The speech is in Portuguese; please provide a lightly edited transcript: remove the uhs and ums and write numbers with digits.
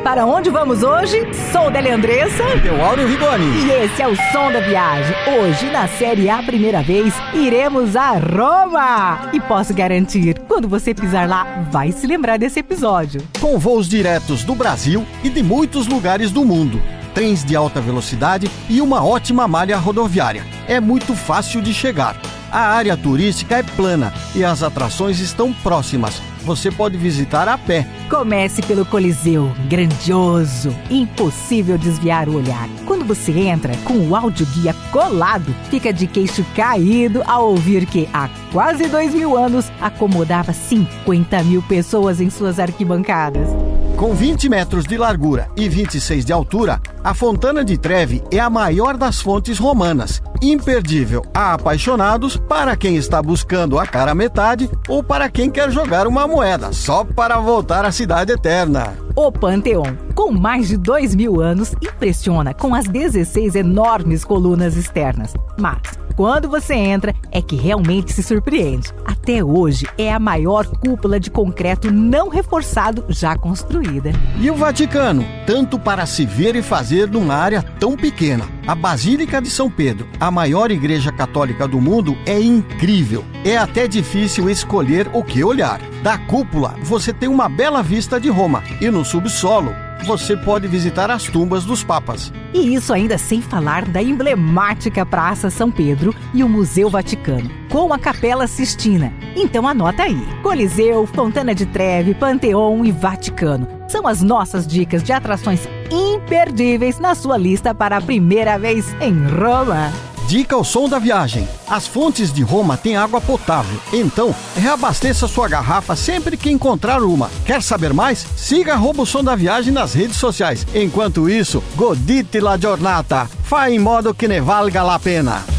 Para onde vamos hoje? Sou Délia Andressa. Eu, Áureo Rigoni. E esse é o Som da Viagem. Hoje, na série A Primeira Vez, iremos a Roma. E posso garantir, quando você pisar lá, vai se lembrar desse episódio. Com voos diretos do Brasil e de muitos lugares do mundo. Trens de alta velocidade e uma ótima malha rodoviária. É muito fácil de chegar. A área turística é plana e as atrações estão próximas. Você pode visitar a pé. Comece pelo Coliseu, grandioso, impossível desviar o olhar. Quando você entra com o áudio-guia colado, fica de queixo caído ao ouvir que há quase 2.000 anos acomodava 50.000 pessoas em suas arquibancadas. Com 20 metros de largura e 26 de altura, a Fontana di Trevi é a maior das fontes romanas. Imperdível a apaixonados, para quem está buscando a cara metade ou para quem quer jogar uma moeda, só para voltar à cidade eterna. O Panteão, com mais de 2.000 anos, impressiona com as 16 enormes colunas externas. Mas, quando você entra, é que realmente se surpreende. Até hoje, é a maior cúpula de concreto não reforçado já construída. E o Vaticano? Tanto para se ver e fazer numa área tão pequena. A Basílica de São Pedro, a maior igreja católica do mundo, é incrível. É até difícil escolher o que olhar. Da cúpula, você tem uma bela vista de Roma. E no subsolo, você pode visitar as tumbas dos papas. E isso ainda sem falar da emblemática Praça São Pedro e o Museu Vaticano, com a Capela Sistina. Então anota aí: Coliseu, Fontana di Trevi, Panteão e Vaticano. São as nossas dicas de atrações imperdíveis na sua lista para a primeira vez em Roma. Dica ao Som da Viagem. As fontes de Roma têm água potável, então reabasteça sua garrafa sempre que encontrar uma. Quer saber mais? Siga @o Som da Viagem nas redes sociais. Enquanto isso, godite la giornata. Fa in modo que ne valga la pena.